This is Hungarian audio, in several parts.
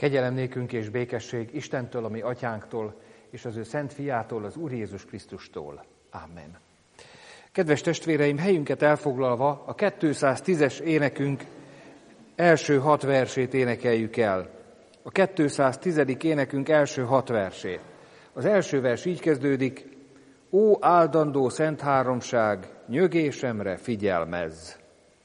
Kegyelem nékünk és békesség Istentől, a mi atyánktól, és az ő szent fiától, az Úr Jézus Krisztustól. Amen. Kedves testvéreim, helyünket elfoglalva a 210-es énekünk első 6 versét énekeljük el. A 210. énekünk első 6 versét. Az első vers így kezdődik: Ó áldandó szent háromság, nyögésemre figyelmezz!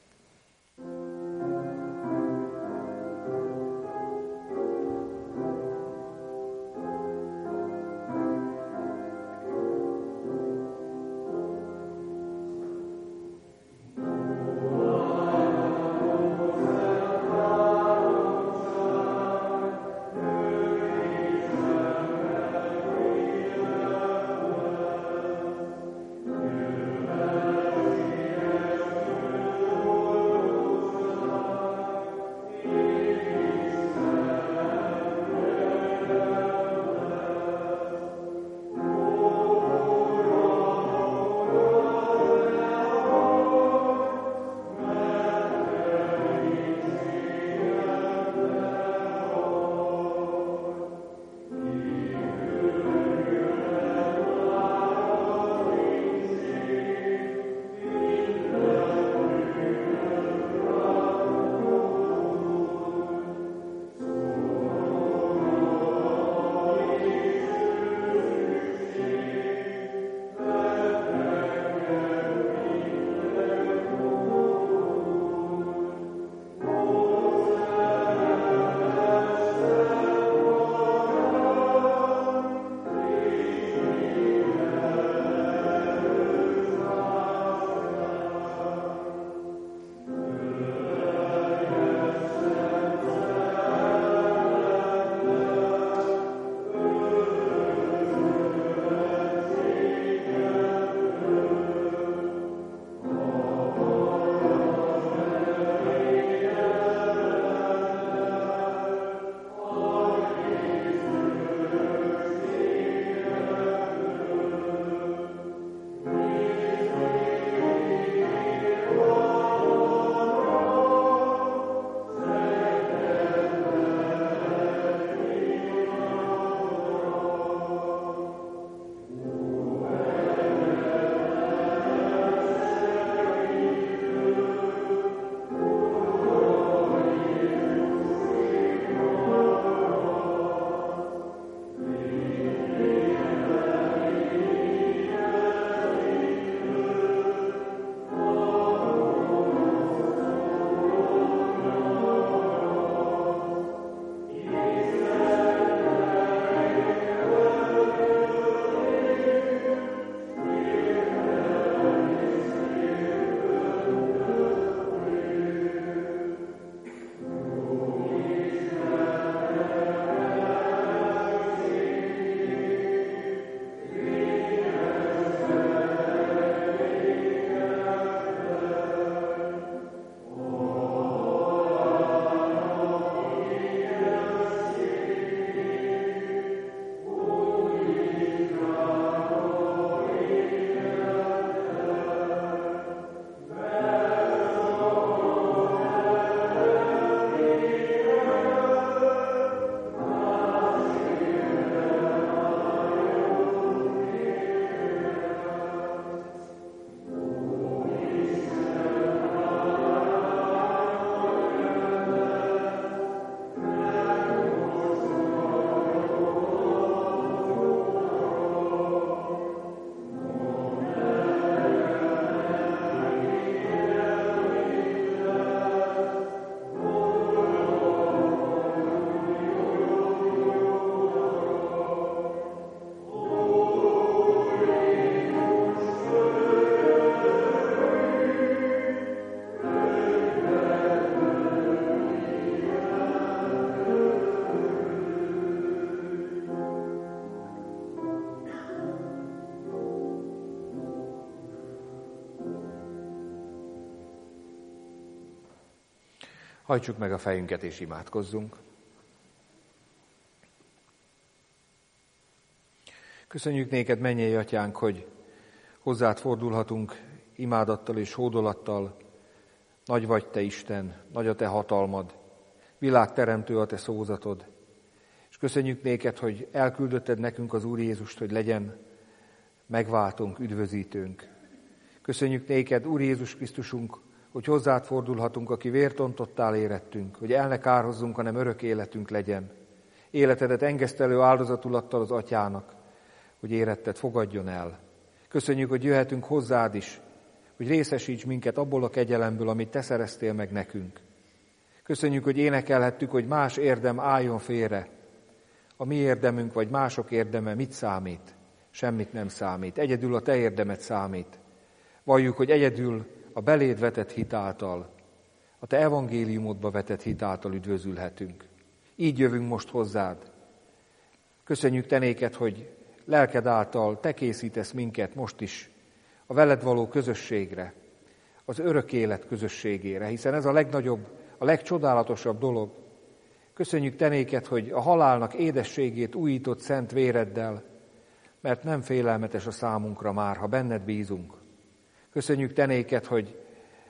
Hajtsuk meg a fejünket és imádkozzunk. Köszönjük néked, mennyei atyánk, hogy hozzád fordulhatunk imádattal és hódolattal. Nagy vagy te Isten, nagy a te hatalmad, világteremtő a te szózatod. köszönjük néked, hogy elküldötted nekünk az Úr Jézust, hogy legyen megváltónk, üdvözítőnk. Köszönjük néked, Úr Jézus Krisztusunk, hogy hozzád fordulhatunk, aki vért ontottál érettünk, hogy el ne kárhozzunk, hanem örök életünk legyen. Életedet engesztelő áldozatul adtad az Atyának, hogy éretted fogadjon el. Köszönjük, hogy jöhetünk hozzád is, hogy részesíts minket abból a kegyelemből, amit te szereztél meg nekünk. Köszönjük, hogy énekelhettük, hogy más érdem álljon félre. A mi érdemünk vagy mások érdeme mit számít? Semmit nem számít. Egyedül a te érdemed számít. Valljuk, hogy egyedül a beléd vetett hit által, a te evangéliumodba vetett hit által üdvözülhetünk. Így jövünk most hozzád. Köszönjük te néked, hogy lelked által te készítesz minket most is a veled való közösségre, az örök élet közösségére, hiszen ez a legnagyobb, a legcsodálatosabb dolog. Köszönjük te néked, hogy a halálnak édességét újított szent véreddel, mert nem félelmetes a számunkra már, ha benned bízunk. Köszönjük te néked, hogy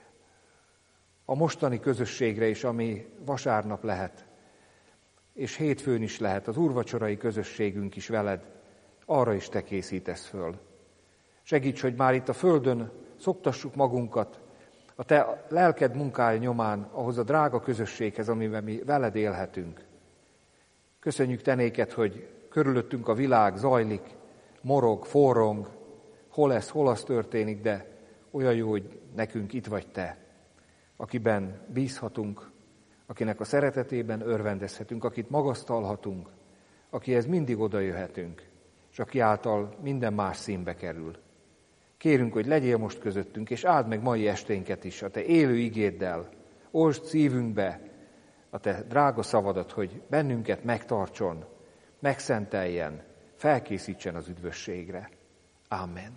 a mostani közösségre is, ami vasárnap lehet, és hétfőn is lehet, az úrvacsorai közösségünk is veled, arra is te készítesz föl. Segíts, hogy már itt a földön szoktassuk magunkat a te lelked munkája nyomán ahhoz a drága közösséghez, amiben mi veled élhetünk. Köszönjük te néked, hogy körülöttünk a világ zajlik, morog, forrong, hol ez, hol az történik, de olyan jó, hogy nekünk itt vagy te, akiben bízhatunk, akinek a szeretetében örvendezhetünk, akit magasztalhatunk, akihez mindig odajöhetünk, és aki által minden más színbe kerül. Kérünk, hogy legyél most közöttünk, és áld meg mai esténket is a te élő igéddel. Olsd szívünkbe a te drága szavadat, hogy bennünket megtartson, megszenteljen, felkészítsen az üdvösségre. Amen.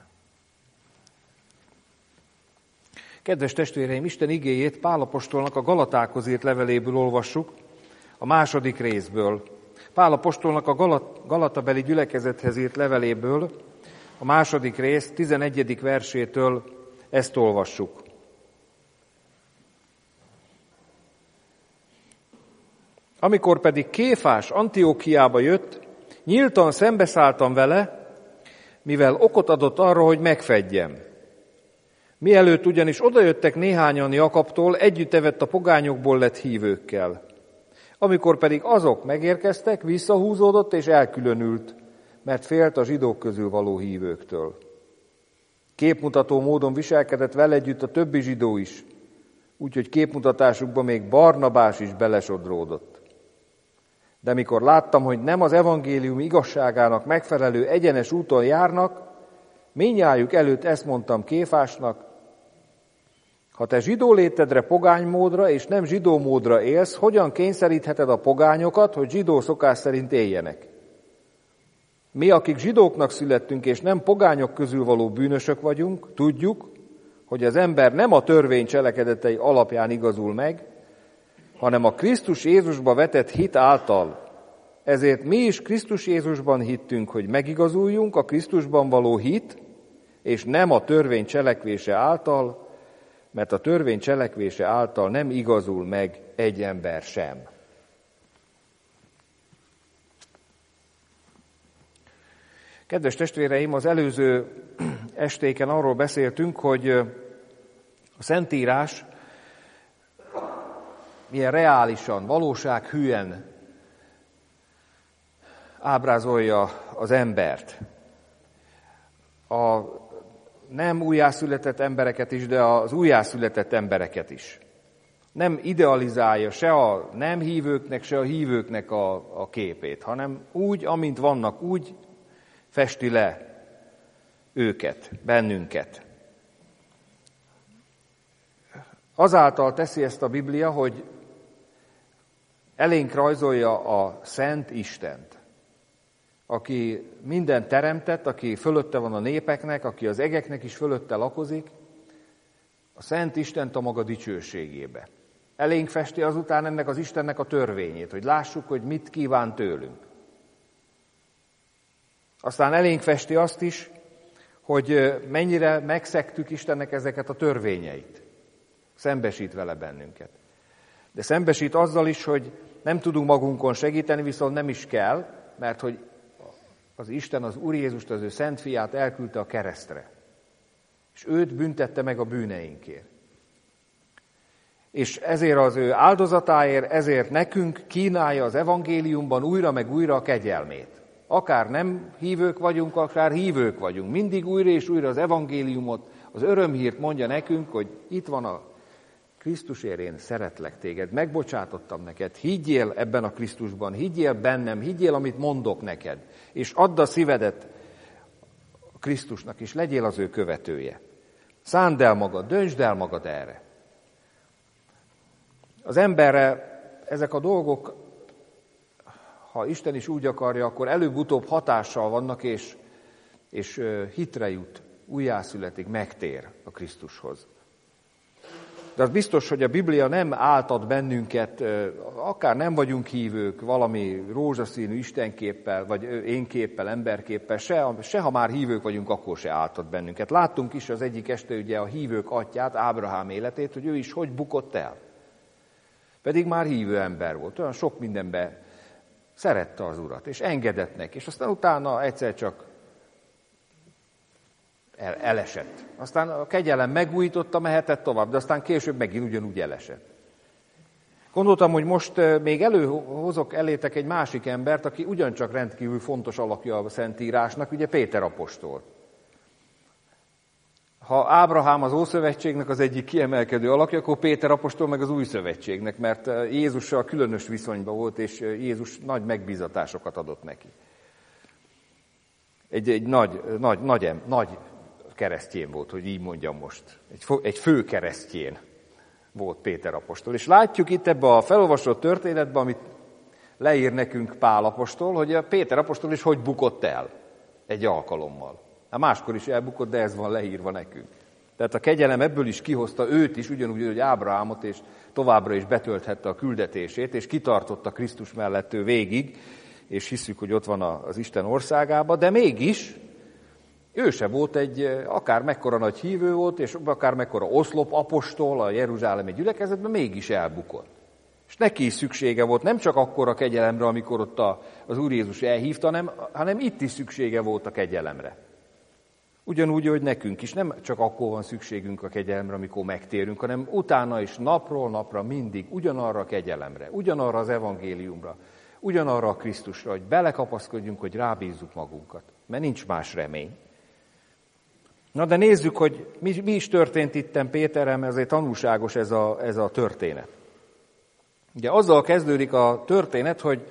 Kedves testvéreim, Isten igéjét Pál apostolnak a Galatákhoz írt leveléből olvassuk, a második részből. Pál apostolnak a galatabeli gyülekezethez írt leveléből, a második rész 11. versétől ezt olvassuk. Amikor pedig Kéfás Antiókiába jött, nyíltan szembeszálltam vele, mivel okot adott arra, hogy megfedjem. Mielőtt ugyanis odajöttek néhányan Jakabtól, együtt evett a pogányokból lett hívőkkel. Amikor pedig azok megérkeztek, visszahúzódott és elkülönült, mert félt a zsidók közül való hívőktől. Képmutató módon viselkedett vele együtt a többi zsidó is, úgyhogy képmutatásukba még Barnabás is belesodródott. De mikor láttam, hogy nem az evangélium igazságának megfelelő egyenes úton járnak, mindnyájuk előtt ezt mondtam Kéfásnak: ha te zsidó létedre pogánymódra és nem zsidó módra élsz, hogyan kényszerítheted a pogányokat, hogy zsidó szokás szerint éljenek? Mi, akik zsidóknak születtünk és nem pogányok közül való bűnösök vagyunk, tudjuk, hogy az ember nem a törvény cselekedetei alapján igazul meg, hanem a Krisztus Jézusba vetett hit által. Ezért mi is Krisztus Jézusban hittünk, hogy megigazuljunk a Krisztusban való hit, és nem a törvény cselekvése által, mert a törvény cselekvése által nem igazul meg egy ember sem. Kedves testvéreim, az előző estéken arról beszéltünk, hogy a Szentírás milyen reálisan, valósághűen ábrázolja az embert. A nem újjászületett embereket is, de az újjászületett embereket is. Nem idealizálja se a nem hívőknek, se a hívőknek a képét, hanem úgy, amint vannak, úgy festi le őket, bennünket. Azáltal teszi ezt a Biblia, hogy elénk rajzolja a Szent Istent, aki mindent teremtett, aki fölötte van a népeknek, aki az egeknek is fölötte lakozik, a Szent Istent a maga dicsőségébe. Elénk festi azután ennek az Istennek a törvényét, hogy lássuk, hogy mit kíván tőlünk. Aztán elénk festi azt is, hogy mennyire megszegtük Istennek ezeket a törvényeit. Szembesít vele bennünket. De szembesít azzal is, hogy nem tudunk magunkon segíteni, viszont nem is kell, mert hogy az Isten az Úr Jézust, az ő szent fiát elküldte a keresztre. És őt büntette meg a bűneinkért. És ezért az ő áldozatáért, ezért nekünk kínálja az evangéliumban újra meg újra a kegyelmét. Akár nem hívők vagyunk, akár hívők vagyunk. Mindig újra és újra az evangéliumot, az örömhírt mondja nekünk, hogy itt van a Krisztusért, én szeretlek téged, megbocsátottam neked, higgyél ebben a Krisztusban, higgyél bennem, higgyél, amit mondok neked, és add a szívedet a Krisztusnak, és legyél az ő követője. Szánd el magad, döntsd el magad erre. Az emberre ezek a dolgok, ha Isten is úgy akarja, akkor előbb-utóbb hatással vannak, és hitre jut, újjászületik, megtér a Krisztushoz. De az biztos, hogy a Biblia nem áltat bennünket, akár nem vagyunk hívők, valami rózsaszínű istenképpel, vagy énképpel, emberképpel, se ha már hívők vagyunk, akkor se áltat bennünket. Láttunk is az egyik este ugye a hívők atyját, Ábrahám életét, hogy ő is hogy bukott el. Pedig már hívő ember volt, olyan sok mindenben szerette az Urat, és engedett neki, és aztán utána egyszer csak elesett. Aztán a kegyelem megújította, mehetett tovább, de aztán később megint ugyanúgy elesett. Gondoltam, hogy most még előhozok elétek egy másik embert, aki ugyancsak rendkívül fontos alakja a Szentírásnak, ugye Péter apostol. Ha Ábrahám az Ószövetségnek az egyik kiemelkedő alakja, akkor Péter apostol meg az Új Szövetségnek, mert Jézussal különös viszonyban volt, és Jézus nagy megbízatásokat adott neki. Egy nagy keresztjén volt, hogy így mondjam most. Egy fő keresztjén volt Péter apostol. És látjuk itt ebben a felolvasott történetben, amit leír nekünk Pál apostol, hogy a Péter apostol is hogy bukott el egy alkalommal. Hát máskor is elbukott, de ez van leírva nekünk. Tehát a kegyelem ebből is kihozta őt is, ugyanúgy, hogy Ábrahámot, és továbbra is betölthette a küldetését, és kitartott a Krisztus mellett ő végig, és hiszük, hogy ott van az Isten országában, de mégis ő se volt egy akár mekkora nagy hívő volt, és akár mekkora oszlop apostol a jeruzsálemi gyülekezetben, mégis elbukott. És neki is szüksége volt nem csak akkor a kegyelemre, amikor ott az Úr Jézus elhívta, hanem itt is szüksége volt a kegyelemre. Ugyanúgy, hogy nekünk is nem csak akkor van szükségünk a kegyelemre, amikor megtérünk, hanem utána is napról napra mindig ugyanarra a kegyelemre, ugyanarra az evangéliumra, ugyanarra a Krisztusra, hogy belekapaszkodjunk, hogy rábízzuk magunkat, mert nincs más remény. Na de nézzük, hogy mi is történt itten Péterrel, mert ezért tanulságos ez a történet. Ugye azzal kezdődik a történet, hogy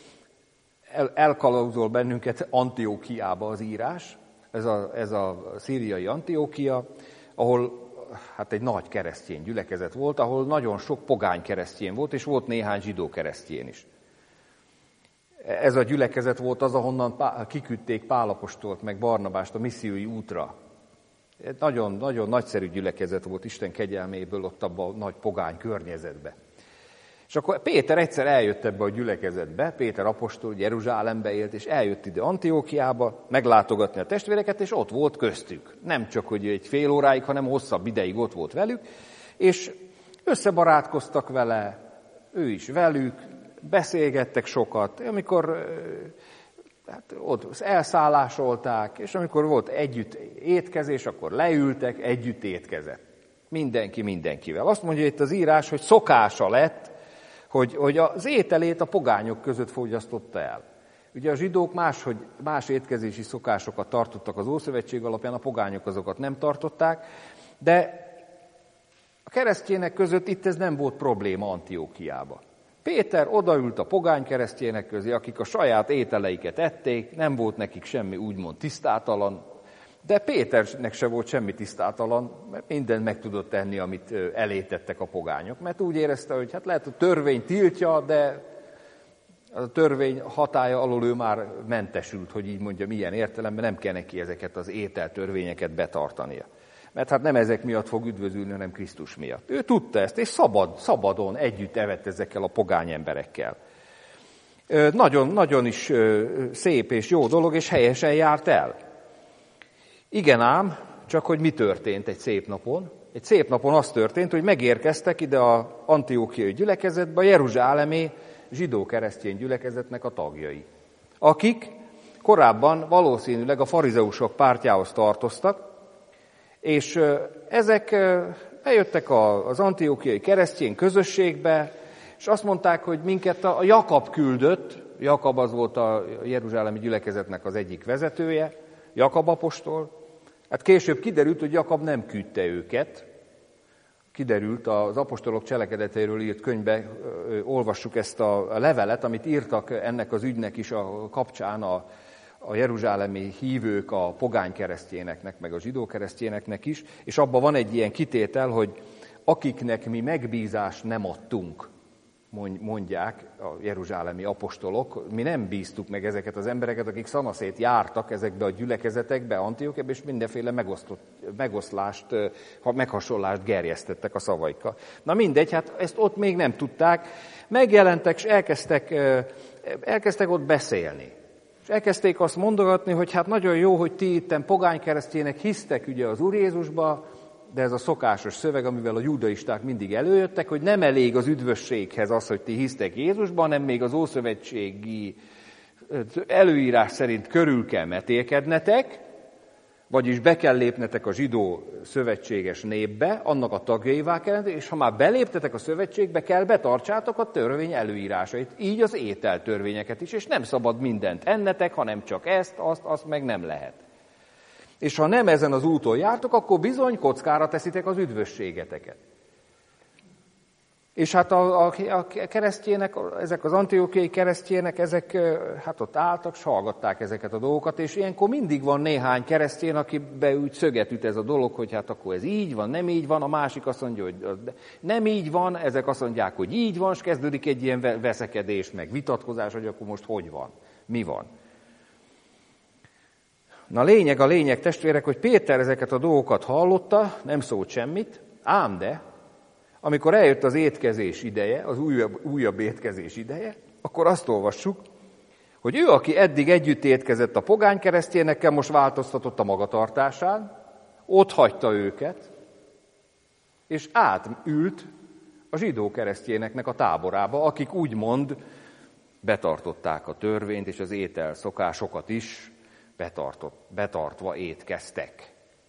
elkalauzol bennünket Antiókiába az írás, ez a szíriai Antiókia, ahol hát egy nagy keresztény gyülekezet volt, ahol nagyon sok pogány keresztény volt, és volt néhány zsidó keresztény is. Ez a gyülekezet volt az, ahonnan kiküldték Pál apostolt meg Barnabást a missziói útra. Nagyon nagyszerű gyülekezet volt Isten kegyelméből ott abban a nagy pogány környezetben. És akkor Péter egyszer eljött ebbe a gyülekezetbe, Péter apostol Jeruzsálembe élt, és eljött ide Antiókiába meglátogatni a testvéreket, és ott volt köztük. Nem csak, hogy egy fél óráig, hanem hosszabb ideig ott volt velük, és összebarátkoztak vele, ő is velük, beszélgettek sokat, amikor ott elszállásolták, és amikor volt együtt étkezés, akkor leültek, együtt étkezett. Mindenki mindenkivel. Azt mondja itt az írás, hogy szokása lett, hogy az ételét a pogányok között fogyasztotta el. Ugye a zsidók más étkezési szokásokat tartottak az Ószövetség alapján, a pogányok azokat nem tartották, de a keresztjének között itt ez nem volt probléma Antiókiában. Péter odaült a pogány keresztjének közé, akik a saját ételeiket ették, nem volt nekik semmi úgymond tisztátalan, de Péternek se volt semmi tisztátalan, mert mindent meg tudott tenni, amit elétettek a pogányok. Mert úgy érezte, hogy hát lehet a törvény tiltja, de a törvény hatálya alól ő már mentesült, hogy így mondjam, ilyen értelemben nem kell neki ezeket az ételtörvényeket betartania. Mert hát nem ezek miatt fog üdvözülni, hanem Krisztus miatt. Ő tudta ezt, és szabadon együtt evett ezekkel a pogány emberekkel. Nagyon is szép és jó dolog, és helyesen járt el. Igen ám, csak hogy mi történt egy szép napon? Egy szép napon az történt, hogy megérkeztek ide az antiókiai gyülekezetbe, a jeruzsálemi zsidó-keresztény gyülekezetnek a tagjai, akik korábban valószínűleg a farizeusok pártjához tartoztak, és ezek bejöttek az antiochiai keresztény közösségbe, és azt mondták, hogy minket a Jakab küldött. Jakab az volt a jeruzsálemi gyülekezetnek az egyik vezetője, Jakab apostol. Hát később kiderült, hogy Jakab nem küldte őket. Kiderült az apostolok cselekedeteiről írt könyvbe, olvassuk ezt a levelet, amit írtak ennek az ügynek is a kapcsán a jeruzsálemi hívők a pogány keresztényeknek, meg a zsidó keresztényeknek is, és abban van egy ilyen kitétel, hogy akiknek mi megbízást nem adtunk, mondják a jeruzsálemi apostolok, mi nem bíztuk meg ezeket az embereket, akik szanaszét jártak ezekbe a gyülekezetekbe, Antiochiába, és mindenféle megoszlást, meghasonlást gerjesztettek a szavaikkal. Na mindegy, hát ezt ott még nem tudták, megjelentek, és elkezdtek ott beszélni. És elkezdték azt mondogatni, hogy hát nagyon jó, hogy ti itten pogány keresztények hisztek ugye az Úr Jézusba, de ez a szokásos szöveg, amivel a judaisták mindig előjöttek, hogy nem elég az üdvösséghez az, hogy ti hisztek Jézusban, hanem még az ószövetségi előírás szerint körül kell metélkednetek, vagyis be kell lépnetek a zsidó szövetséges népbe, annak a tagjaivá kell lenni, és ha már beléptetek a szövetségbe, kell betartsátok a törvény előírásait, így az ételtörvényeket is, és nem szabad mindent ennetek, hanem csak ezt, azt meg nem lehet. És ha nem ezen az úton jártok, akkor bizony kockára teszitek az üdvösségeteket. És hát a keresztjének, ezek az antiochiai keresztjének, ezek hát ott álltak, s hallgatták ezeket a dolgokat, és ilyenkor mindig van néhány keresztjén, akibe úgy szöget üt ez a dolog, hogy hát akkor ez így van, nem így van, a másik azt mondja, hogy nem így van, ezek azt mondják, hogy így van, és kezdődik egy ilyen veszekedés, meg vitatkozás, hogy akkor most hogy van, mi van. Na a lényeg, testvérek, hogy Péter ezeket a dolgokat hallotta, nem szólt semmit, ám de, amikor eljött az étkezés ideje, az újabb étkezés ideje, akkor azt olvassuk, hogy ő, aki eddig együtt étkezett a pogány keresztényekkel, most változtatott a magatartásán, ott hagyta őket, és átült a zsidó keresztényeknek a táborába, akik úgymond betartották a törvényt és az étel szokásokat is, betartva étkeztek.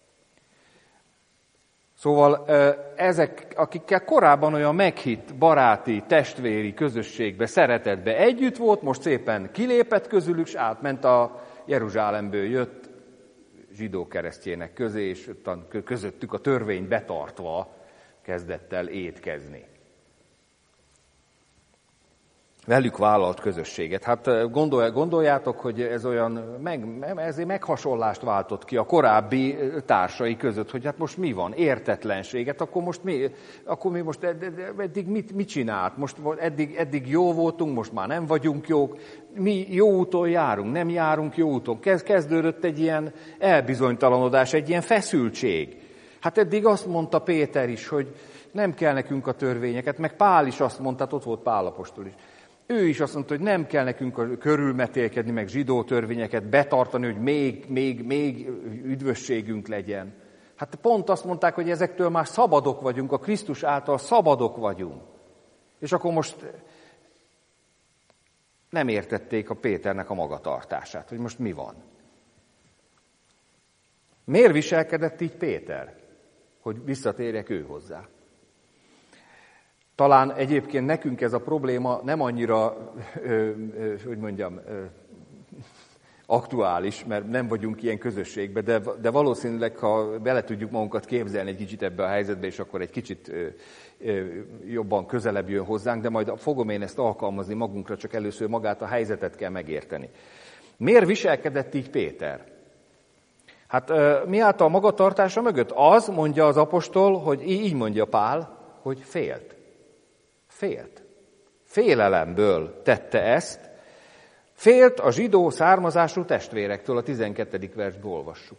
Szóval ezek, akikkel korábban olyan meghitt, baráti, testvéri közösségbe, szeretetbe együtt volt, most szépen kilépett közülük, és átment a Jeruzsálemből jött zsidó keresztjének közé, és közöttük a törvényt betartva kezdett el étkezni. Velük vállalt közösséget. Hát gondoljátok, hogy ez olyan, ezért meghasonlást váltott ki a korábbi társai között, hogy hát most mi van, értetlenséget, akkor mi most eddig mit csinált? Most eddig jó voltunk, most már nem vagyunk jók, mi jó úton járunk, nem járunk jó úton. Kezdődött egy ilyen elbizonytalanodás, egy ilyen feszültség. Hát eddig azt mondta Péter is, hogy nem kell nekünk a törvényeket, meg Pál is azt mondta, ott volt Pál apostol is. Ő is azt mondta, hogy nem kell nekünk körülmetélkedni, meg zsidó törvényeket betartani, hogy még üdvösségünk legyen. Hát pont azt mondták, hogy ezektől már szabadok vagyunk, a Krisztus által szabadok vagyunk. És akkor most nem értették a Péternek a magatartását, hogy most mi van. Miért viselkedett így Péter? Hogy visszatérjek ő hozzá. Talán egyébként nekünk ez a probléma nem annyira, aktuális, mert nem vagyunk ilyen közösségben, de valószínűleg, ha bele tudjuk magunkat képzelni egy kicsit ebbe a helyzetbe, és akkor egy kicsit jobban közelebb jön hozzánk, de majd fogom én ezt alkalmazni magunkra, csak először magát a helyzetet kell megérteni. Miért viselkedett így Péter? Hát mi által magatartása mögött? Az, mondja az apostol, hogy így mondja Pál, hogy félt. Félelemből tette ezt. Félt a zsidó származású testvérektől, a 12. versből olvassuk.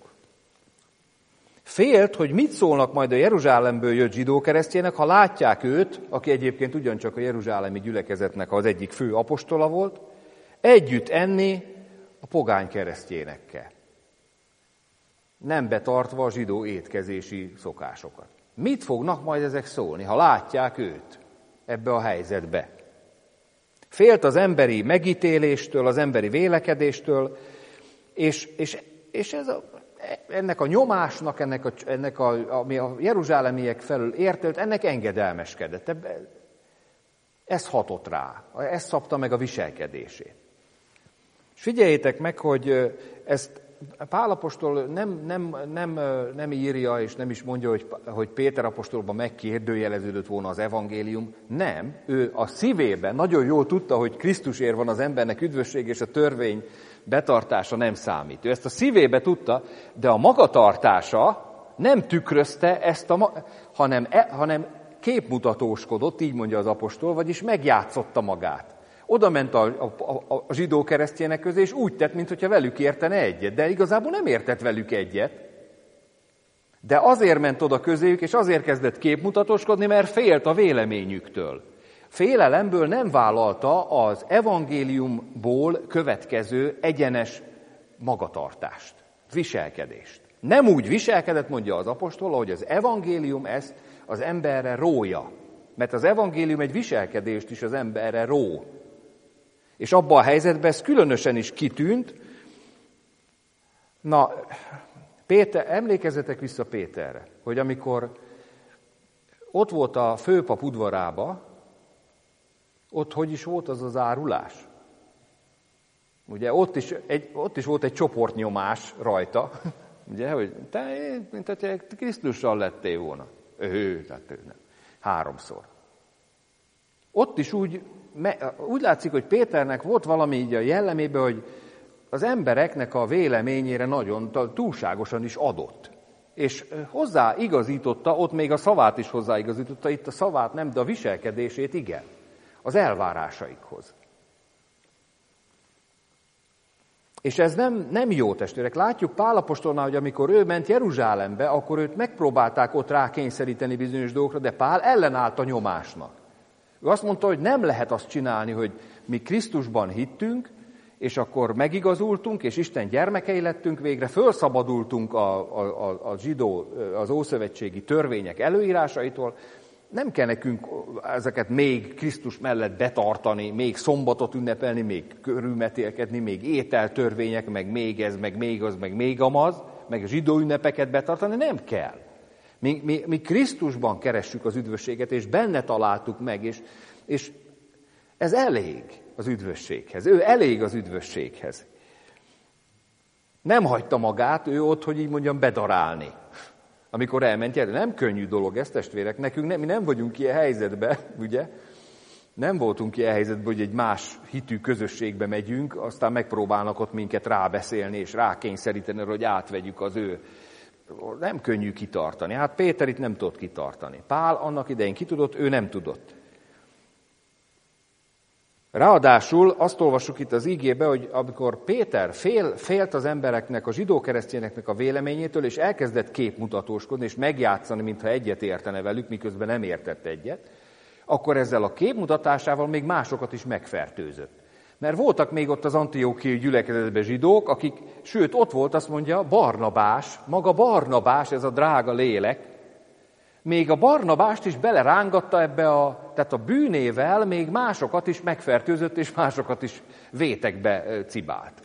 Félt, hogy mit szólnak majd a Jeruzsálemből jött zsidó keresztjének, ha látják őt, aki egyébként ugyancsak a jeruzsálemi gyülekezetnek az egyik fő apostola volt, együtt enni a pogány keresztjénekkel. Nem betartva a zsidó étkezési szokásokat. Mit fognak majd ezek szólni, ha látják őt ebbe a helyzetbe? Félt az emberi megítéléstől, az emberi vélekedéstől, és ennek a nyomásnak, ami a jeruzsálemiek felül értelt, ennek engedelmeskedett. Ez hatott rá, ez szabta meg a viselkedését. És figyeljétek meg, hogy ezt Pál apostol nem írja, és nem is mondja, hogy Péter apostolban megkérdőjeleződött volna az evangélium. Nem, ő a szívében nagyon jól tudta, hogy Krisztusért van az embernek üdvösség, és a törvény betartása nem számít. Ő ezt a szívébe tudta, de a magatartása nem tükrözte ezt, hanem képmutatóskodott, így mondja az apostol, vagyis megjátszotta magát. Oda ment a zsidó keresztjének közé, és úgy tett, mintha velük értene egyet. De igazából nem értett velük egyet. De azért ment oda közéjük, és azért kezdett képmutatóskodni, mert félt a véleményüktől. Félelemből nem vállalta az evangéliumból következő egyenes magatartást, viselkedést. Nem úgy viselkedett, mondja az apostol, hogy az evangélium ezt az emberre rója. Mert az evangélium egy viselkedést is az emberre ró. És abban a helyzetben ez különösen is kitűnt. Na, Péter, emlékezzetek vissza Péterre, hogy amikor ott volt a főpap udvarába, ott hogy is volt az az árulás? Ugye ott is volt egy csoportnyomás rajta, ugye, hogy mint hogy Krisztussal lettél volna. Tehát ő nem. 3-szor. Ott is úgy látszik, hogy Péternek volt valami így a jellemében, hogy az embereknek a véleményére nagyon túlságosan is adott. És hozzáigazította, ott még a szavát is hozzáigazította, itt a szavát nem, de a viselkedését igen, az elvárásaikhoz. És ez nem jó, testvérek. Látjuk Pál apostolnál, hogy amikor ő ment Jeruzsálembe, akkor őt megpróbálták ott rákényszeríteni bizonyos dolgokra, de Pál ellenállt a nyomásnak. Ő azt mondta, hogy nem lehet azt csinálni, hogy mi Krisztusban hittünk, és akkor megigazultunk, és Isten gyermekei lettünk, végre fölszabadultunk az ószövetségi törvények előírásaitól. Nem kell nekünk ezeket még Krisztus mellett betartani, még szombatot ünnepelni, még körülmetélkedni, még ételtörvények, meg még ez, meg még az, meg még amaz, meg a zsidó ünnepeket betartani, nem kell. Mi Krisztusban keressük az üdvösséget, és benne találtuk meg, és ez elég az üdvösséghez. Ő elég az üdvösséghez. Nem hagyta magát ő ott, hogy így mondjam, bedarálni. Amikor elment erre. Nem könnyű dolog ez, testvérek. Nekünk mi nem vagyunk ilyen helyzetben, ugye? Nem voltunk ilyen helyzetben, hogy egy más hitű közösségbe megyünk, aztán megpróbálnak ott minket rábeszélni és rákényszeríteni, hogy átvegyük az ő. Nem könnyű kitartani. Hát Péter itt nem tudott kitartani. Pál annak idején ki tudott, ő nem tudott. Ráadásul azt olvassuk itt az igébe, hogy amikor Péter félt az embereknek, a zsidó keresztényeknek a véleményétől, és elkezdett képmutatóskodni, és megjátszani, mintha egyet értene velük, miközben nem értett egyet, akkor ezzel a képmutatásával még másokat is megfertőzött. Mert voltak még ott az antiókiai gyülekezetben zsidók, akik, sőt, ott volt, azt mondja, Barnabás, maga Barnabás, ez a drága lélek, még a Barnabást is belerángatta ebbe tehát a bűnével még másokat is megfertőzött, és másokat is vétekbe cibált.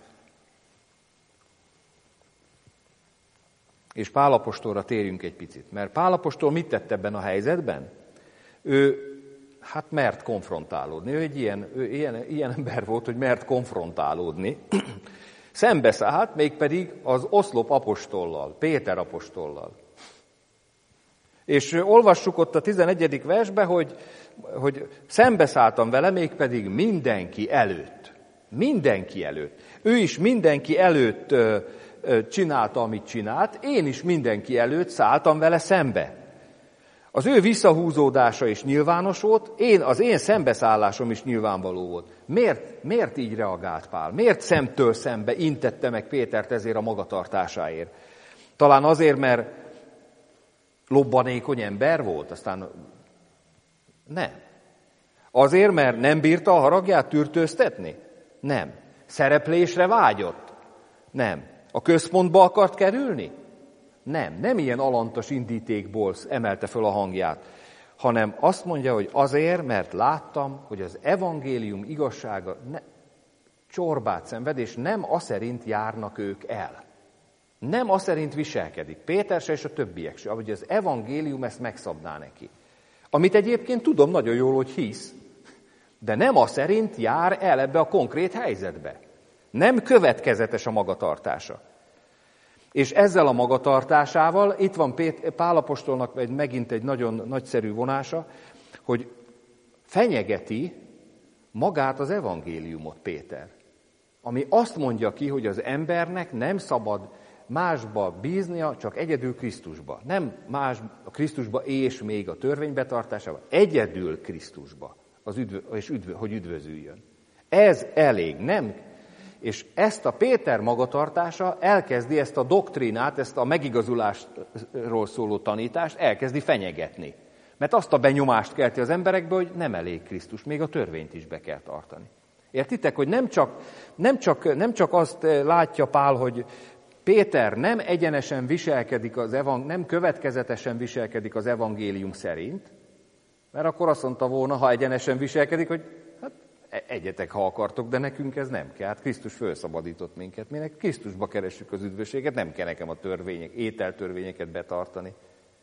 És Pál apostolra térjünk egy picit, mert Pál apostol mit tett ebben a helyzetben? Ő mert konfrontálódni. Ő egy ilyen ember volt, hogy mert konfrontálódni. Szembeszállt mégpedig az oszlop apostollal, Péter apostollal. És olvassuk ott a 11. versben, hogy szembeszálltam vele, mégpedig mindenki előtt. Mindenki előtt. Ő is mindenki előtt csinálta, amit csinált, én is mindenki előtt szálltam vele szembe. Az ő visszahúzódása is nyilvános volt, az én szembeszállásom is nyilvánvaló volt. Miért így reagált Pál? Miért szemtől szembe intette meg Pétert ezért a magatartásáért? Talán azért, mert lobbanékony ember volt, aztán nem. Azért, mert nem bírta a haragját tűrtőztetni? Nem. Szereplésre vágyott? Nem. A központba akart kerülni? Nem. Nem ilyen alantas indítékból emelte föl a hangját, hanem azt mondja, hogy azért, mert láttam, hogy az evangélium igazsága csorbát szenved, és nem aszerint járnak ők el. Nem aszerint viselkedik. Péter se és a többiek se, ahogy az evangélium ezt megszabná neki. Amit egyébként tudom nagyon jól, hogy hisz, de nem aszerint jár el ebbe a konkrét helyzetbe. Nem következetes a magatartása. És ezzel a magatartásával, itt van Pál apostolnak megint egy nagyon nagyszerű vonása, hogy fenyegeti magát az evangéliumot Péter. Ami azt mondja ki, hogy az embernek nem szabad másba bíznia, csak egyedül Krisztusba. Nem más a Krisztusba és még a törvény betartásába, egyedül Krisztusba, hogy üdvözüljön. Ez elég, nem? És ezt a Péter magatartása elkezdi ezt a doktrinát, ezt a megigazulásról szóló tanítást elkezdi fenyegetni. Mert azt a benyomást kelti az emberekbe, hogy nem elég Krisztus, még a törvényt is be kell tartani. Értitek, hogy nem csak azt látja Pál, hogy Péter nem egyenesen viselkedik, nem következetesen viselkedik az evangélium szerint, mert akkor azt mondta volna, ha egyenesen viselkedik, hogy hát egyetek, ha akartok, de nekünk ez nem kell. Hát Krisztus felszabadított minket, minek Krisztusba keressük az üdvösséget, nem kell nekem a ételtörvényeket betartani.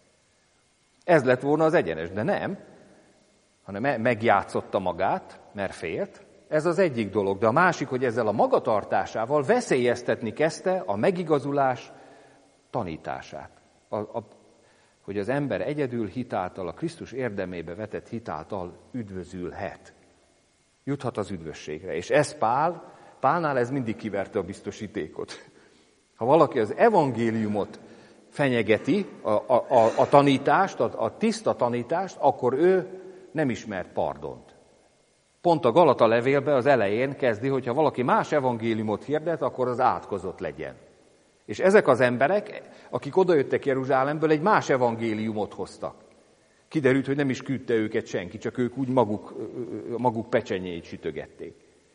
Ez lett volna az egyenes, de nem, hanem megjátszotta magát, mert félt. Ez az egyik dolog, de a másik, hogy ezzel a magatartásával veszélyeztetni kezdte a megigazulás tanítását. Hogy az ember egyedül hitáltal, a Krisztus érdemébe vetett hitáltal üdvözülhet. Juthat az üdvösségre. És ez Pálnál ez mindig kiverte a biztosítékot. Ha valaki az evangéliumot fenyegeti, a tanítást, a tiszta tanítást, akkor ő nem ismert pardont. Pont a Galata levélben az elején kezdi, hogy ha valaki más evangéliumot hirdet, akkor az átkozott legyen. És ezek az emberek, akik odajöttek Jeruzsálemből, egy más evangéliumot hoztak. Kiderült, hogy nem is küldte őket senki, csak ők úgy maguk pecsenyét sütögették.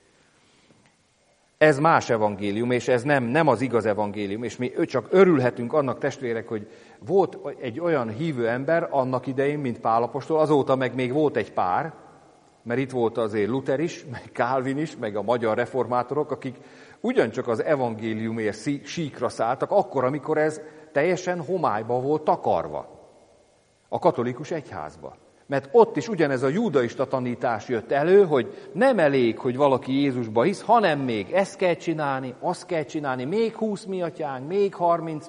Ez más evangélium, és ez nem az igaz evangélium, és mi csak örülhetünk annak, testvérek, hogy volt egy olyan hívő ember annak idején, mint Pál apostol, azóta meg még volt egy pár, mert itt volt azért Luther is, meg Calvin is, meg a magyar reformátorok, akik ugyancsak az evangéliumért síkra szálltak, akkor, amikor ez teljesen homályba volt takarva a katolikus egyházba. Mert ott is ugyanez a judaista tanítás jött elő, hogy nem elég, hogy valaki Jézusba hisz, hanem még ezt kell csinálni, azt kell csinálni, még 20 mi atyánk, még 30,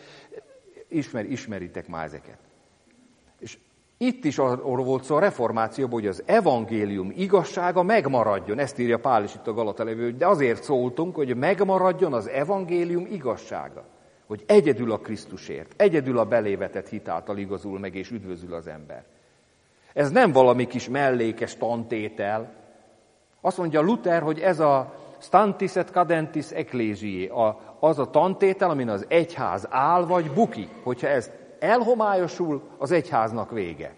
ismeritek már ezeket. És itt is arról volt szó a reformációban, hogy az evangélium igazsága megmaradjon. Ezt írja Pál is itt a Galata levélben, de azért szóltunk, hogy megmaradjon az evangélium igazsága. Hogy egyedül a Krisztusért, egyedül a belévetett hitáltal igazul meg és üdvözül az ember. Ez nem valami kis mellékes tantétel. Azt mondja Luther, hogy ez a stantis et cadentis ecclesiae, az a tantétel, amin az egyház áll vagy bukik. Hogyha ez elhomályosul, az egyháznak vége.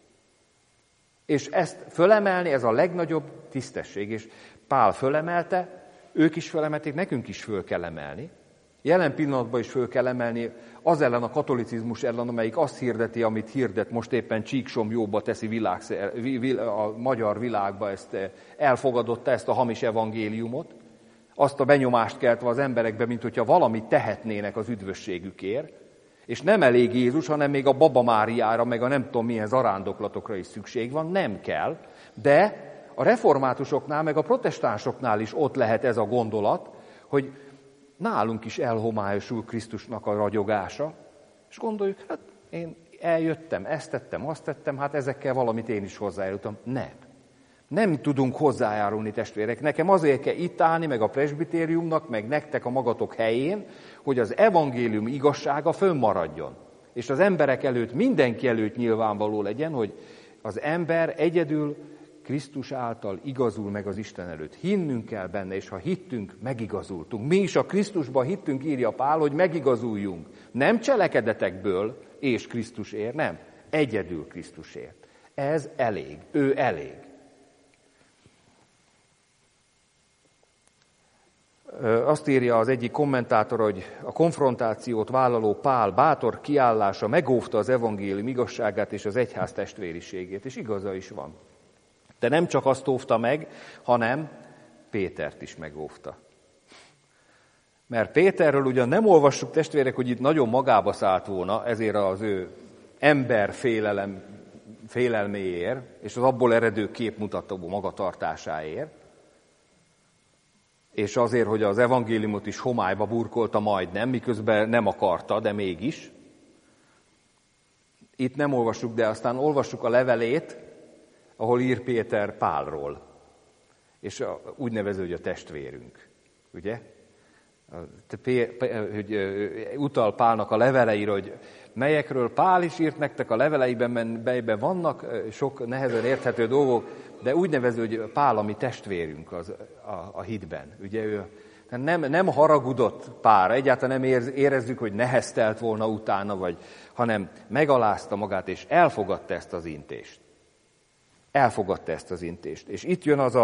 És ezt fölemelni, ez a legnagyobb tisztesség. És Pál fölemelte, ők is fölemelték, nekünk is föl kell emelni. Jelen pillanatban is föl kell emelni az ellen a katolicizmus ellen, amelyik azt hirdeti, amit hirdet, most éppen Csíksomjóba teszi a magyar világba, elfogadotta ezt a hamis evangéliumot, azt a benyomást keltve az emberekbe, mint hogyha valamit tehetnének az üdvösségükért, és nem elég Jézus, hanem még a Baba Máriára, meg a nem tudom milyen zarándoklatokra is szükség van, nem kell, de a reformátusoknál, meg a protestánsoknál is ott lehet ez a gondolat, hogy nálunk is elhomályosul Krisztusnak a ragyogása, és gondoljuk, hát én eljöttem, ezt tettem, azt tettem, hát ezekkel valamit én is hozzájárultam. Nem tudunk hozzájárulni, testvérek. Nekem azért kell itt állni, meg a presbitériumnak, meg nektek a magatok helyén, hogy az evangélium igazsága fönnmaradjon. És az emberek előtt, mindenki előtt nyilvánvaló legyen, hogy az ember egyedül Krisztus által igazul meg az Isten előtt. Hinnünk kell benne, és ha hittünk, megigazultunk. Mi is a Krisztusba hittünk, írja Pál, hogy megigazuljunk. Nem cselekedetekből és Krisztusért, nem. Egyedül Krisztusért. Ez elég. Ő elég. azt írja az egyik kommentátor, hogy a konfrontációt vállaló Pál bátor kiállása megóvta az evangélium igazságát és az egyház testvériségét, és igaza is van. De nem csak azt óvta meg, hanem Pétert is megóvta. Mert Péterről ugyan nem olvassuk, testvérek, hogy itt nagyon magába szállt volna, ezért az ő félelméért, és az abból eredő képmutató magatartásáért, és azért, hogy az evangéliumot is homályba burkolta majdnem, miközben nem akarta, de mégis. Itt nem olvassuk, de aztán olvassuk a levelét, ahol ír Péter Pálról, és úgy nevezi, hogy a testvérünk, ugye? Hogy utal Pálnak a leveleire, hogy melyekről Pál is írt nektek a leveleiben, melyben vannak sok nehezen érthető dolgok, de úgy nevezi, hogy Pál a mi testvérünk a hitben. Ugye ő nem haragudott Pálra, egyáltalán nem érezzük, hogy neheztelt volna utána, hanem megalázta magát, és elfogadta ezt az intést. Elfogadta ezt az intést. És itt jön az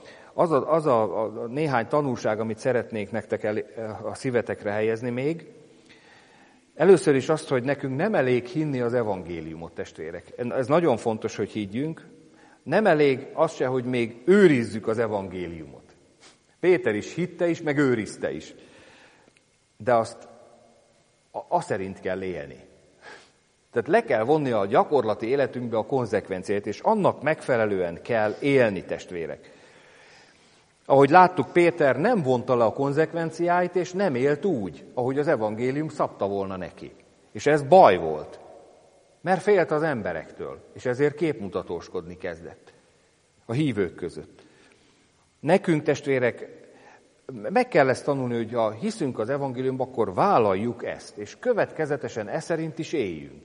a néhány tanulság, amit szeretnék nektek a szívetekre helyezni még. Először is azt, hogy nekünk nem elég hinni az evangéliumot, testvérek. Ez nagyon fontos, hogy higgyünk. Nem elég az se, hogy még őrizzük az evangéliumot. Péter is hitte is, meg őrizte is. De azt szerint kell élni. Tehát le kell vonni a gyakorlati életünkbe a konzekvenciát, és annak megfelelően kell élni, testvérek. Ahogy láttuk, Péter nem vonta le a konzekvenciáit, és nem élt úgy, ahogy az evangélium szabta volna neki. És ez baj volt, mert félt az emberektől, és ezért képmutatóskodni kezdett a hívők között. Nekünk, testvérek, meg kell ezt tanulni, hogy ha hiszünk az evangéliumban, akkor vállaljuk ezt, és következetesen e szerint is éljünk.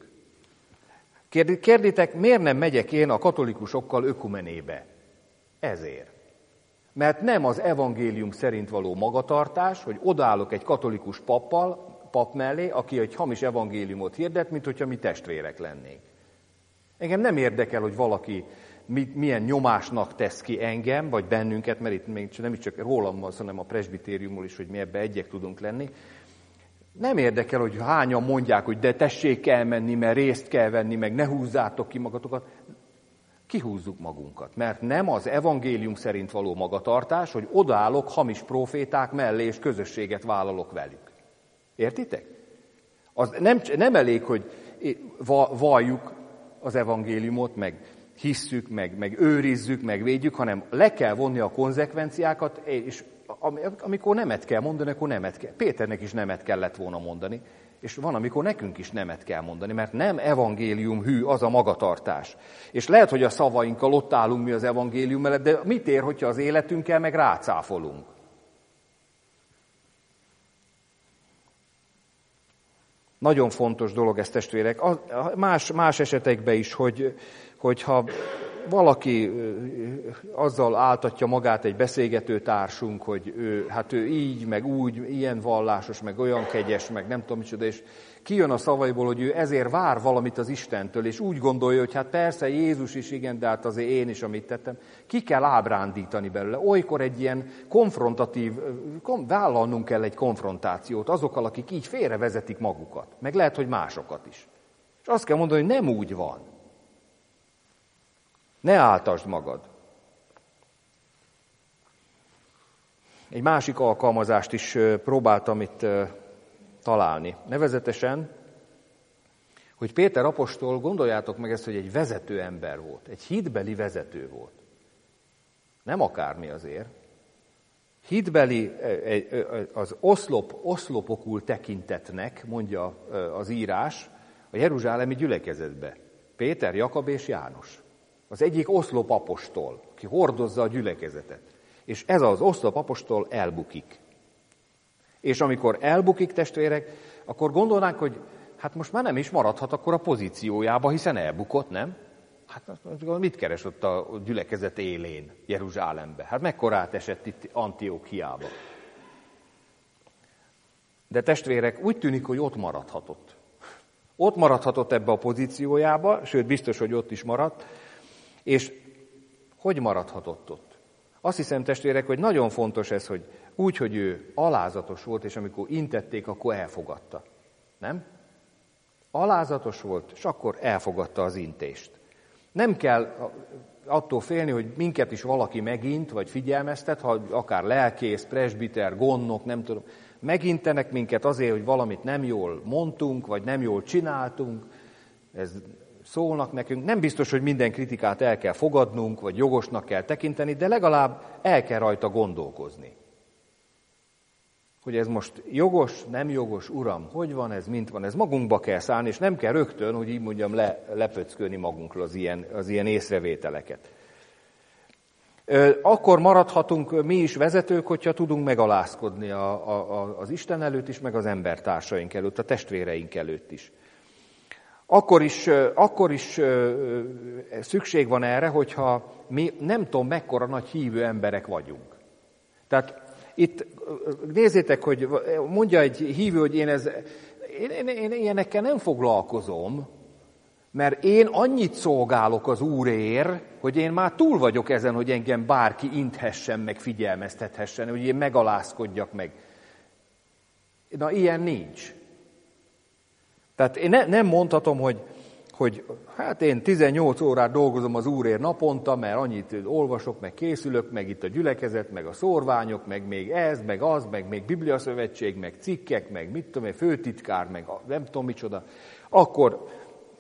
Kérditek, miért nem megyek én a katolikusokkal ökumenébe? Ezért. Mert nem az evangélium szerint való magatartás, hogy odaállok egy katolikus pap mellé, aki egy hamis evangéliumot hirdet, mint hogyha mi testvérek lennénk. Engem nem érdekel, hogy valaki milyen nyomásnak tesz ki engem, vagy bennünket, mert itt még nem csak rólam van, hanem a presbitériumról is, hogy mi ebbe egyek tudunk lenni. Nem érdekel, hogy hányan mondják, hogy de tessék kell menni, mert részt kell venni, meg ne húzzátok ki magatokat. Kihúzzuk magunkat, mert nem az evangélium szerint való magatartás, hogy odaállok hamis próféták mellé, és közösséget vállalok velük. Értitek? Az nem elég, hogy valljuk az evangéliumot, meg hisszük, meg őrizzük, meg védjük, hanem le kell vonni a konzekvenciákat, és amikor nemet kell mondani, akkor nemet kell. Péternek is nemet kellett volna mondani, és van, amikor nekünk is nemet kell mondani, mert nem evangélium hű az a magatartás. És lehet, hogy a szavainkkal ott állunk mi az evangélium mellett, de mit ér, hogyha az életünkkel meg rácáfolunk? Nagyon fontos dolog ez, testvérek. Más esetekben is, hogyha valaki azzal áltatja magát egy beszélgető társunk, hogy ő így, meg úgy, ilyen vallásos, meg olyan kegyes, meg nem tudom micsoda, és kijön a szavaiból, hogy ő ezért vár valamit az Istentől, és úgy gondolja, hogy hát persze Jézus is igen, de hát azért én is, amit tettem. Ki kell ábrándítani belőle. Olykor egy ilyen konfrontatív, vállalnunk kell egy konfrontációt azokkal, akik így félrevezetik magukat, meg lehet, hogy másokat is. És azt kell mondani, hogy nem úgy van. Ne áltasd magad. Egy másik alkalmazást is próbáltam itt találni. Nevezetesen, hogy Péter apostol, gondoljátok meg ezt, hogy egy vezető ember volt, egy hitbeli vezető volt. Nem akármi azért. Hitbeli, az oszlopokul tekintetnek, mondja az írás, a jeruzsálemi gyülekezetbe. Péter, Jakab és János. Az egyik oszlopapostol, aki hordozza a gyülekezetet. És ez az oszlopapostol elbukik. És amikor elbukik, testvérek, akkor gondolnánk, hogy hát most már nem is maradhat akkor a pozíciójába, hiszen elbukott, nem? Hát mit keres ott a gyülekezet élén, Jeruzsálembe? Hát mekkorát esett itt Antiókiába? De testvérek, úgy tűnik, hogy ott maradhatott. Ott maradhatott ebbe a pozíciójába, sőt biztos, hogy ott is maradt. És hogy maradhatott ott? Azt hiszem, testvérek, hogy nagyon fontos ez, hogy úgy, hogy ő alázatos volt, és amikor intették, akkor elfogadta. Nem? Alázatos volt, és akkor elfogadta az intést. Nem kell attól félni, hogy minket is valaki megint, vagy figyelmeztet, ha akár lelkész, presbiter, gondnok, nem tudom, megintenek minket azért, hogy valamit nem jól mondtunk, vagy nem jól csináltunk, ez szólnak nekünk. Nem biztos, hogy minden kritikát el kell fogadnunk, vagy jogosnak kell tekinteni, de legalább el kell rajta gondolkozni. Hogy ez most jogos, nem jogos, Uram, hogy van ez, mint van ez, magunkba kell szállni, és nem kell rögtön, hogy így mondjam, lepöckölni magunkról az ilyen észrevételeket. Akkor maradhatunk mi is vezetők, hogyha tudunk megalázkodni az Isten előtt is, meg az embertársaink előtt, a testvéreink előtt is. Akkor is szükség van erre, hogyha mi nem tudom mekkora nagy hívő emberek vagyunk. Tehát itt nézzétek, hogy mondja egy hívő, hogy én ilyenekkel nem foglalkozom, mert én annyit szolgálok az Úrért, hogy én már túl vagyok ezen, hogy engem bárki inthessen, meg figyelmeztethessen, hogy én megalázkodjak meg. Na, ilyen nincs. Tehát én nem mondhatom, hogy hát én 18 órát dolgozom az Úrért naponta, mert annyit olvasok, meg készülök, meg itt a gyülekezet, meg a szórványok, meg még ez, meg az, meg még Bibliaszövetség, meg cikkek, meg mit tudom én, főtitkár, meg nem tudom micsoda, akkor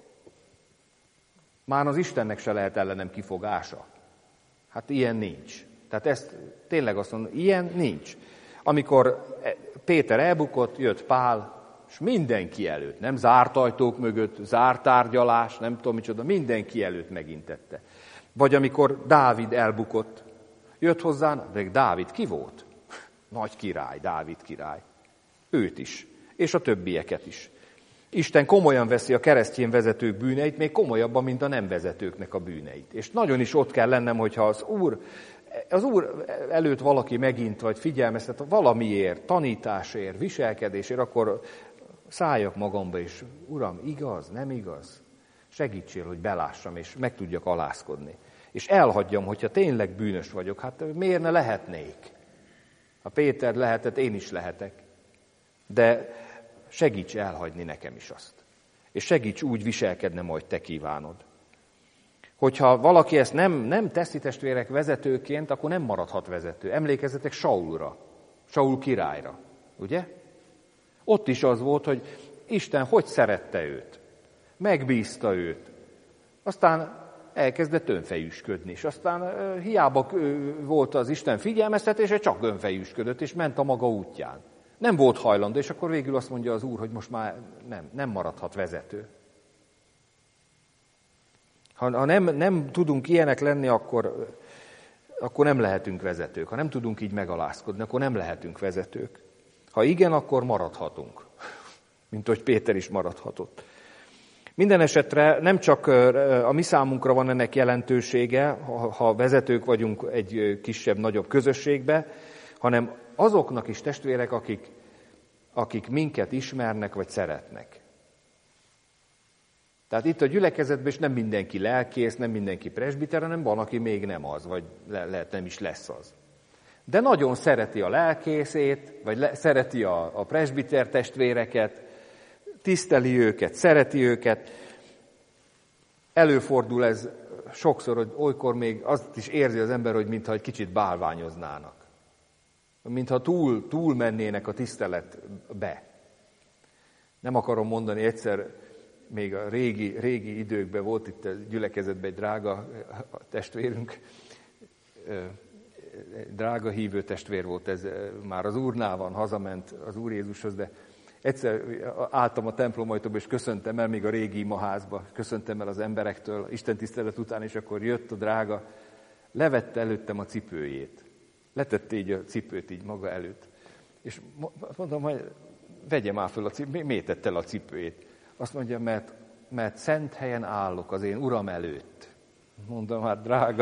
már az Istennek se lehet ellenem kifogása. Hát ilyen nincs. Tehát ezt tényleg azt mondom, ilyen nincs. Amikor Péter elbukott, jött Pál, és mindenki előtt, nem zárt ajtók mögött, zárt tárgyalás, nem tudom micsoda, mindenki előtt megintette. Vagy amikor Dávid elbukott, jött hozzá, de Dávid ki volt? Nagy király, Dávid király. Őt is, és a többieket is. Isten komolyan veszi a keresztény vezetők bűneit, még komolyabban, mint a nem vezetőknek a bűneit. És nagyon is ott kell lennem, hogyha az Úr előtt valaki megint, vagy figyelmeztet valamiért, tanításért, viselkedésért, akkor szálljak magamba, és Uram, igaz, nem igaz? Segítsél, hogy belássam, és meg tudjak alázkodni. És elhagyjam, hogyha tényleg bűnös vagyok, hát miért ne lehetnék? Ha Péter lehetett, én is lehetek. De segíts elhagyni nekem is azt. És segíts úgy viselkednem, ahogy te kívánod. Hogyha valaki ezt nem teszi, testvérek, vezetőként, akkor nem maradhat vezető. Emlékezzetek Saulra, Saul királyra, ugye? Ott is az volt, hogy Isten hogy szerette őt. Megbízta őt. Aztán elkezdett önfejűsködni, és aztán hiába volt az Isten figyelmeztetése, csak önfejűsködött, és ment a maga útján. Nem volt hajlandó, és akkor végül azt mondja az Úr, hogy most már nem maradhat vezető. Ha nem tudunk ilyenek lenni, akkor nem lehetünk vezetők. Ha nem tudunk így megalázkodni, akkor nem lehetünk vezetők. Ha igen, akkor maradhatunk, mint hogy Péter is maradhatott. Minden esetre nem csak a mi számunkra van ennek jelentősége, ha vezetők vagyunk egy kisebb-nagyobb közösségbe, hanem azoknak is, testvérek, akik minket ismernek vagy szeretnek. Tehát itt a gyülekezetben is nem mindenki lelkész, nem mindenki presbiter, hanem van, aki még nem az, vagy lehet nem is lesz az. De nagyon szereti a lelkészét, vagy szereti a presbiter testvéreket, tiszteli őket, szereti őket. Előfordul ez sokszor, hogy olykor még azt is érzi az ember, hogy mintha egy kicsit bálványoznának. Mintha túl mennének a tiszteletbe. Nem akarom mondani, egyszer még a régi időkben volt itt a gyülekezetben egy drága testvérünk, drága hívő testvér volt, ez már az Úrnál van, hazament az Úr Jézushoz, de egyszer álltam a templom ajtóba, és köszöntem el még a régi imaházba, köszöntem el az emberektől, Isten tisztelet után, és akkor jött a drága, levette előttem a cipőjét. Letette így a cipőt így maga előtt. És mondom, hogy vegye már föl a cipőjét. Miért tette el a cipőjét? Azt mondja, mert szent helyen állok az én Uram előtt. Mondom, hát drága.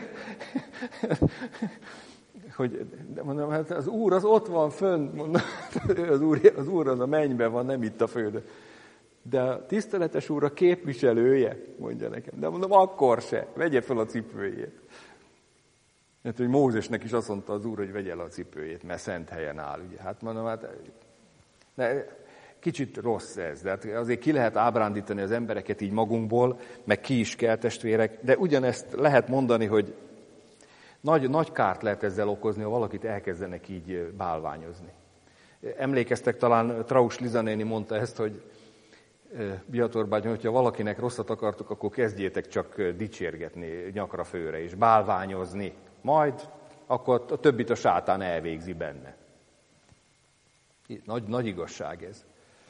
Mondom, hát az Úr az ott van fönn. Mondom, az Úr az a mennyben van, nem itt a földön. De a tiszteletes Úr a képviselője, mondja nekem. De mondom, akkor se. Vegye fel a cipőjét. Hát, hogy Mózesnek is azt mondta az Úr, hogy vegye el a cipőjét, mert szent helyen áll. Ugye. Hát mondom, kicsit rossz ez, de hát azért ki lehet ábrándítani az embereket így magunkból, meg ki is kell, testvérek, de ugyanezt lehet mondani, hogy nagy kárt lehet ezzel okozni, ha valakit elkezdenek így bálványozni. Emlékeztek, talán Traus Liza néni mondta ezt, hogy Biatorbágyon, hogyha valakinek rosszat akartok, akkor kezdjétek csak dicsérgetni nyakra főre, és bálványozni. Majd akkor a többit a sátán elvégzi benne. Nagy igazság ez.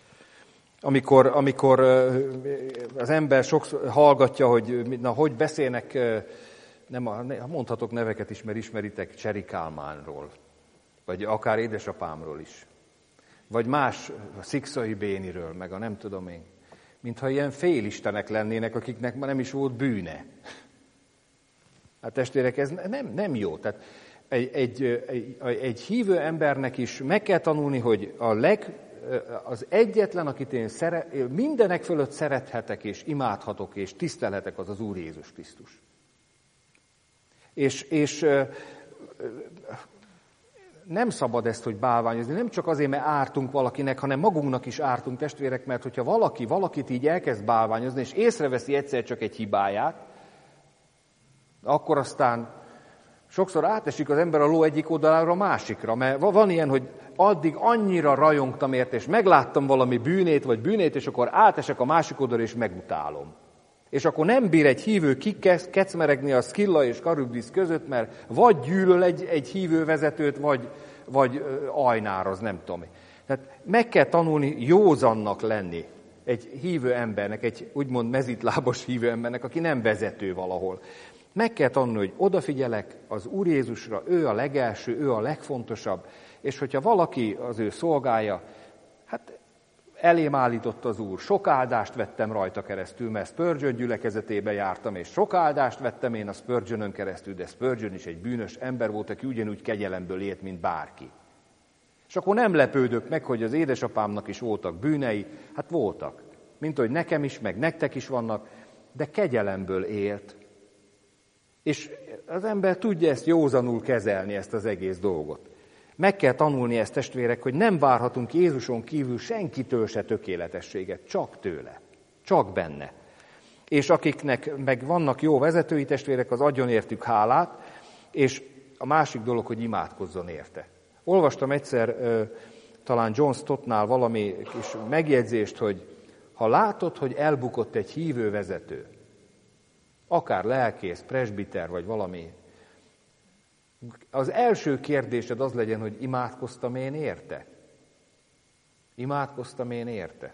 Amikor az ember sokszor hallgatja, hogy beszélnek, mondhatok neveket is, mert ismeritek, Cseri Kálmánról, vagy akár édesapámról is, vagy más, a Szikszai Béniről, meg a nem tudom én, mintha ilyen félistenek lennének, akiknek ma nem is volt bűne. Hát testvérek, ez nem jó. Tehát egy hívő embernek is meg kell tanulni, hogy az egyetlen, akit én mindenek fölött szerethetek, és imádhatok, és tisztelhetek, az az Úr Jézus Krisztus. És nem szabad ezt, hogy bálványozni, nem csak azért, mert ártunk valakinek, hanem magunknak is ártunk, testvérek, mert hogyha valakit így elkezd bálványozni, és észreveszi egyszer csak egy hibáját, akkor aztán sokszor átesik az ember a ló egyik oldalára a másikra, mert van ilyen, hogy addig annyira rajongtam érte, és megláttam valami bűnét, és akkor átesek a másik oldalra, és megutálom. És akkor nem bír egy hívő kikecmeregni a Szkilla és Karibdisz között, mert vagy gyűlöl egy hívő vezetőt, vagy ajnároz, nem tudom. Tehát meg kell tanulni józannak lenni egy hívő embernek, egy úgymond mezitlábos hívő embernek, aki nem vezető valahol. Meg kell tanulni, hogy odafigyelek az Úr Jézusra, ő a legelső, ő a legfontosabb, és hogyha valaki az ő szolgája, hát elém állított az Úr, sok áldást vettem rajta keresztül, mert Spurgeon gyülekezetébe jártam, és sok áldást vettem én a Spurgeonon keresztül, de Spurgeon is egy bűnös ember volt, aki ugyanúgy kegyelemből élt, mint bárki. És akkor nem lepődök meg, hogy az édesapámnak is voltak bűnei, hát voltak, mint hogy nekem is, meg nektek is vannak, de kegyelemből élt. És az ember tudja ezt józanul kezelni, ezt az egész dolgot. Meg kell tanulni ezt, testvérek, hogy nem várhatunk Jézuson kívül senkitől se tökéletességet, csak tőle, csak benne. És akiknek meg vannak jó vezetői testvérek, az adjon értük hálát, és a másik dolog, hogy imádkozzon érte. Olvastam egyszer talán John Stottnál valami kis megjegyzést, hogy ha látod, hogy elbukott egy hívő vezető, akár lelkész, presbiter vagy valami, az első kérdésed az legyen, hogy imádkoztam én érte? Imádkoztam én érte?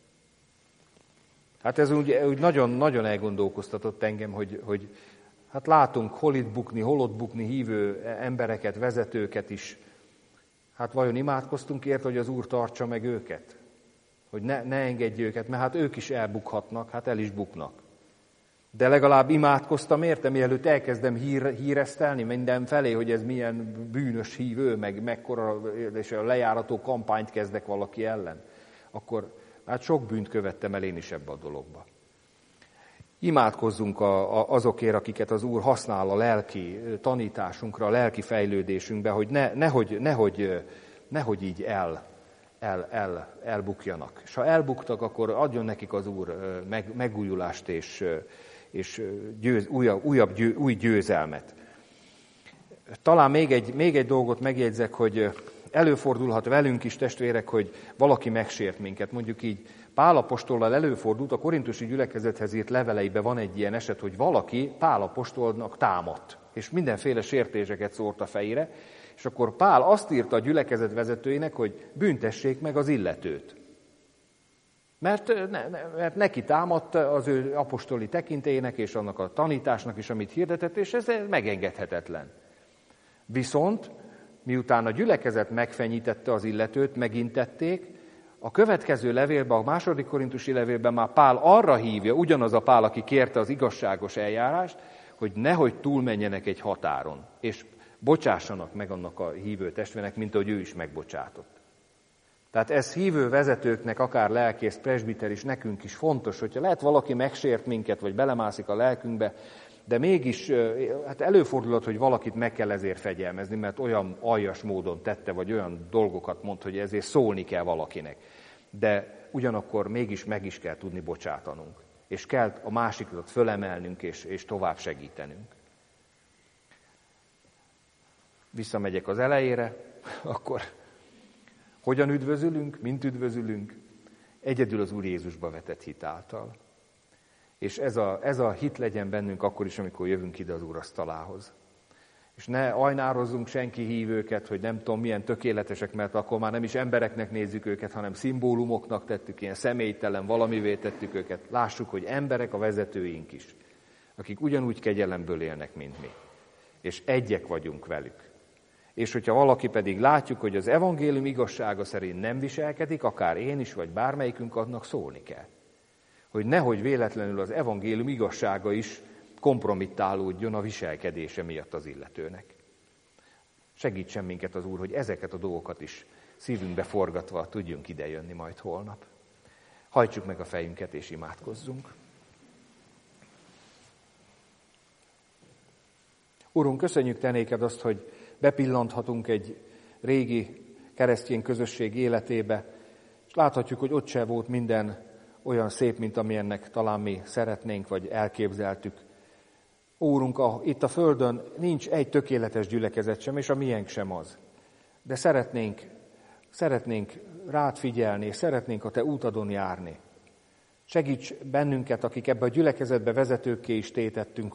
Hát ez úgy nagyon elgondolkoztatott engem, hogy hát látunk hol itt bukni, hol ott bukni hívő embereket, vezetőket is. Hát vajon imádkoztunk érte, hogy az Úr tartsa meg őket? Hogy ne engedj őket, mert hát ők is elbukhatnak, hát el is buknak. De legalább imádkoztam érte, mielőtt elkezdem híresztelni mindenfelé, hogy ez milyen bűnös hívő, meg mekkora, és a lejárató kampányt kezdek valaki ellen. Akkor hát sok bűnt követtem el én is ebbe a dologba. Imádkozzunk azokért, akiket az Úr használ a lelki tanításunkra, a lelki fejlődésünkbe, hogy nehogy így elbukjanak. És ha elbuktak, akkor adjon nekik az Úr megújulást és új győzelmet. Talán még egy dolgot megjegyzek, hogy előfordulhat velünk is, testvérek, hogy valaki megsért minket. Mondjuk így Pál apostollal előfordult, a korintusi gyülekezethez írt leveleiben van egy ilyen eset, hogy valaki Pál apostolnak támadt, és mindenféle sértéseket szórt a fejére, és akkor Pál azt írta a gyülekezet vezetőinek, hogy büntessék meg az illetőt. Mert neki támadt az ő apostoli tekintélyének és annak a tanításnak is, amit hirdetett, és ez megengedhetetlen. Viszont, miután a gyülekezet megfenyítette az illetőt, megintették, a következő levélben, a második korintusi levélben már Pál arra hívja, ugyanaz a Pál, aki kérte az igazságos eljárást, hogy nehogy túlmenjenek egy határon, és bocsássanak meg annak a hívő testvérnek, mint ahogy ő is megbocsátott. Tehát ez hívő vezetőknek, akár lelkész, presbiter is, nekünk is fontos, hogyha lehet valaki megsért minket, vagy belemászik a lelkünkbe, de mégis hát előfordulhat, hogy valakit meg kell ezért fegyelmezni, mert olyan aljas módon tette, vagy olyan dolgokat mond, hogy ezért szólni kell valakinek. De ugyanakkor mégis meg is kell tudni bocsátanunk, és kell a másikat fölemelnünk, és tovább segítenünk. Visszamegyek az elejére, akkor hogyan üdvözülünk, mint üdvözülünk? Egyedül az Úr Jézusba vetett hit által. És ez a hit legyen bennünk akkor is, amikor jövünk ide az úrasztalához. És ne ajnározzunk senki hívőket, hogy nem tudom milyen tökéletesek, mert akkor már nem is embereknek nézzük őket, hanem szimbólumoknak tettük, ilyen személytelen valamivé tettük őket. Lássuk, hogy emberek a vezetőink is, akik ugyanúgy kegyelemből élnek, mint mi. És egyek vagyunk velük. És hogyha valaki pedig látjuk, hogy az evangélium igazsága szerint nem viselkedik, akár én is, vagy bármelyikünk, annak szólni kell. Hogy nehogy véletlenül az evangélium igazsága is kompromittálódjon a viselkedése miatt az illetőnek. Segítsen minket az Úr, hogy ezeket a dolgokat is szívünkbe forgatva tudjunk idejönni majd holnap. Hajtsuk meg a fejünket és imádkozzunk. Urunk, köszönjük Te néked azt, hogy bepillanthatunk egy régi keresztény közösség életébe, és láthatjuk, hogy ott se volt minden olyan szép, mint amilyennek talán mi szeretnénk, vagy elképzeltük. Úrunk, itt a földön nincs egy tökéletes gyülekezet sem, és a miénk sem az. De szeretnénk rád figyelni, és szeretnénk a Te útadon járni. Segíts bennünket, akik ebbe a gyülekezetbe vezetőkké is tétettünk,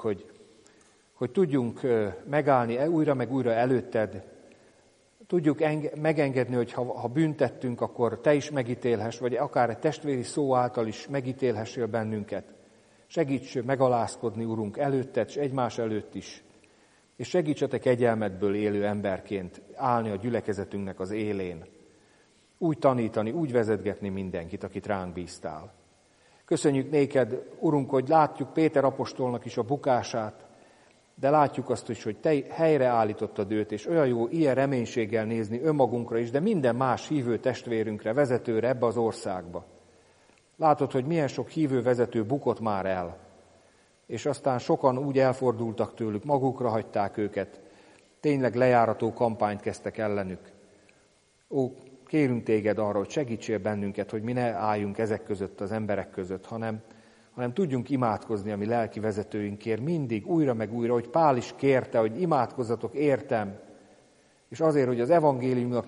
hogy tudjunk megállni újra meg újra előtted, tudjuk megengedni, hogy ha büntettünk, akkor Te is megítélhess, vagy akár egy testvéri szó által is megítélhessél bennünket. Segíts megalázkodni, Urunk, előtted, és egymás előtt is. És segíts a Te kegyelmedből élő emberként állni a gyülekezetünknek az élén. Úgy tanítani, úgy vezetgetni mindenkit, akit ránk bíztál. Köszönjük néked, Urunk, hogy látjuk Péter apostolnak is a bukását, de látjuk azt is, hogy Te helyreállítottad őt, és olyan jó ilyen reménységgel nézni önmagunkra is, de minden más hívő testvérünkre, vezetőre ebbe az országba. Látod, hogy milyen sok hívő vezető bukott már el, és aztán sokan úgy elfordultak tőlük, magukra hagyták őket, tényleg lejárató kampányt kezdtek ellenük. Ó, kérünk Téged arra, hogy segítsél bennünket, hogy mi ne álljunk ezek között, az emberek között, hanem tudjunk imádkozni a mi lelki vezetőinkért mindig, újra meg újra, hogy Pál is kérte, hogy imádkozzatok értem, és azért, hogy az evangéliumnak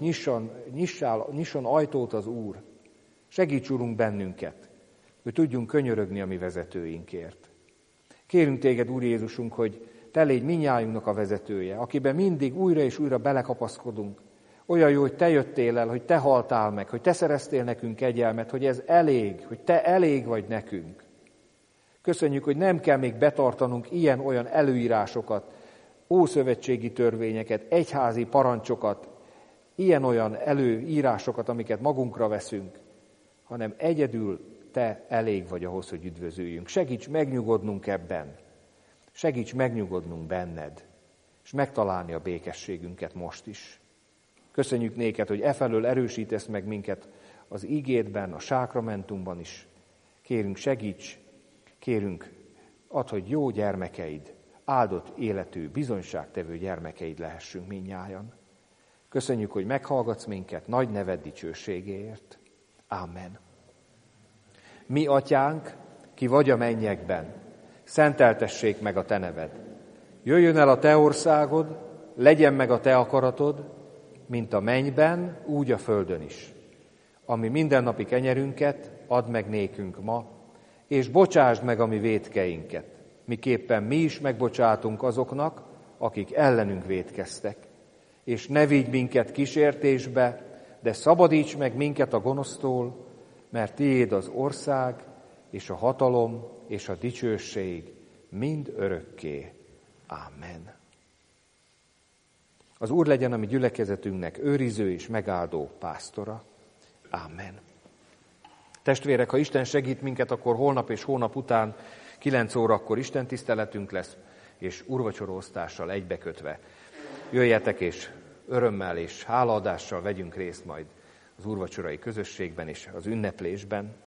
nyisson ajtót az Úr. Segíts, Urunk, bennünket, hogy tudjunk könyörögni a mi vezetőinkért. Kérünk Téged, Úr Jézusunk, hogy Te légy mindnyájunknak a vezetője, akiben mindig újra és újra belekapaszkodunk. Olyan jó, hogy Te jöttél el, hogy Te haltál meg, hogy Te szereztél nekünk kegyelmet, hogy ez elég, hogy Te elég vagy nekünk. Köszönjük, hogy nem kell még betartanunk ilyen-olyan előírásokat, ószövetségi törvényeket, egyházi parancsokat, ilyen-olyan előírásokat, amiket magunkra veszünk, hanem egyedül Te elég vagy ahhoz, hogy üdvözüljünk. Segíts megnyugodnunk ebben, segíts megnyugodnunk benned, és megtalálni a békességünket most is. Köszönjük néked, hogy efelől erősítesz meg minket az ígédben, a sákramentumban is. Kérünk, segíts, kérünk, add, hogy jó gyermekeid, áldott életű, bizonyságtevő gyermekeid lehessünk mindnyájan. Köszönjük, hogy meghallgatsz minket nagy neved dicsőségéért. Amen. Mi, Atyánk, ki vagy a mennyekben, szenteltessék meg a Te neved. Jöjjön el a Te országod, legyen meg a Te akaratod, mint a mennyben, úgy a földön is. Ami mindennapi kenyerünket add meg nékünk ma, és bocsásd meg a mi vétkeinket, miképpen mi is megbocsátunk azoknak, akik ellenünk vétkeztek. És ne vigy minket kísértésbe, de szabadíts meg minket a gonosztól, mert Tiéd az ország, és a hatalom, és a dicsőség mind örökké. Amen. Az Úr legyen a mi gyülekezetünknek őriző és megáldó pásztora. Amen. Testvérek, ha Isten segít minket, akkor holnap és hónap után 9 órakor Isten tiszteletünk lesz, és úrvacsoraosztással egybekötve. Jöjjetek, és örömmel és hálaadással vegyünk részt majd az úrvacsorai közösségben és az ünneplésben.